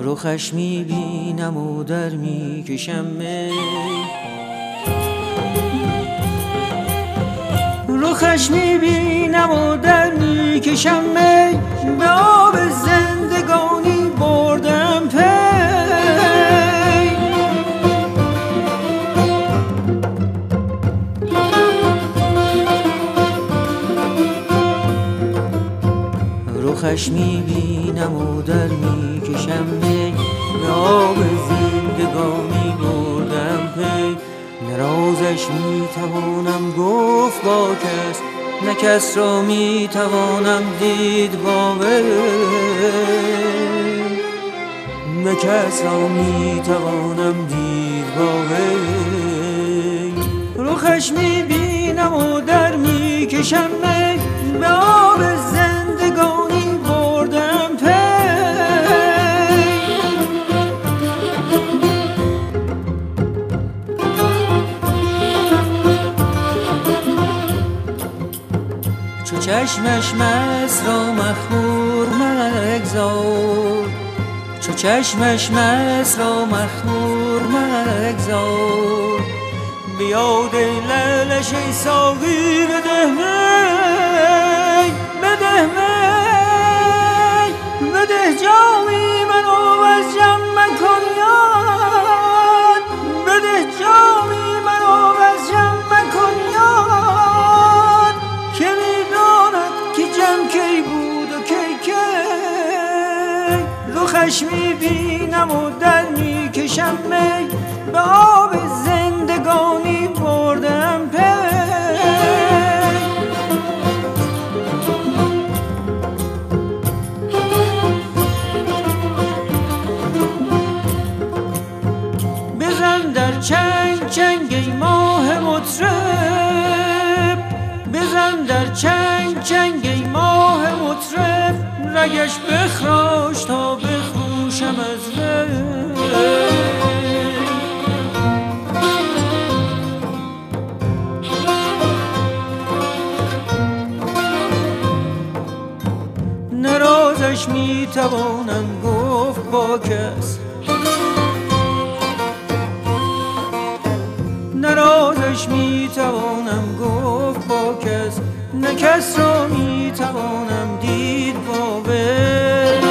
رخش میبینم و در میکشم می، رخش میبینم و در میکشم می، به آب زندگانی بردم پی. رخش میبینم و در میکشم می، به آب زندگانی بردم پی. نه رازش میتوانم گفت با کس، نه کس را میتوانم دید با وی، نه کس را میتوانم دید با وی. رخش میبینم و در میکشم می، به آب زندگانی بردم پی. چو چشمش مست را مخمور مگذار، چو چشمش مست را مخمور مگذار، به یاد لعلش ای ساقی بده می، بده می، بده جامی منو از جم مکن یاد، بده جامی منو از جم مکن یاد، که میداند که جم کی بود و کی کی. رخش میبینم و در میکشم می، به آب زندگانی بردم پی. بزن در چنگ چنگ ای ماه مطرب، بزن در چنگ چنگ ای ماه مطرب، رگش بخراش تا بخروشم از وی. نه رازش میتوانم گفت با کس، نه رازش میتوانم گفت با کس، نه کس را میتوانم دید با وی.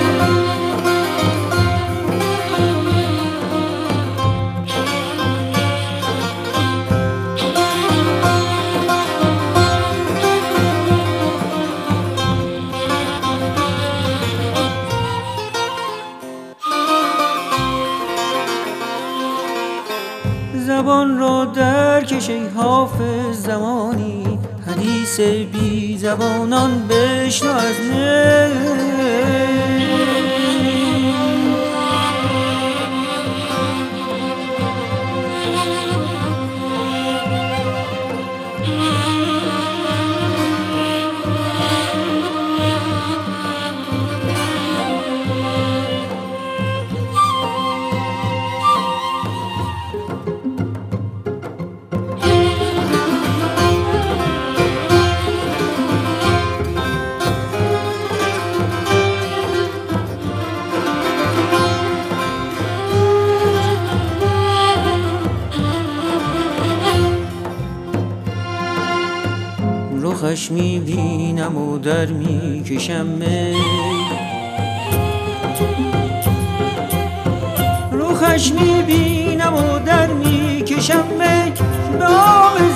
زبان را در کش ای حافظ زمانی، حدیث بی زبانان بشنو از من. رخش میبینم و در میکشم می، رخش میبینم و در میکشم می، به آب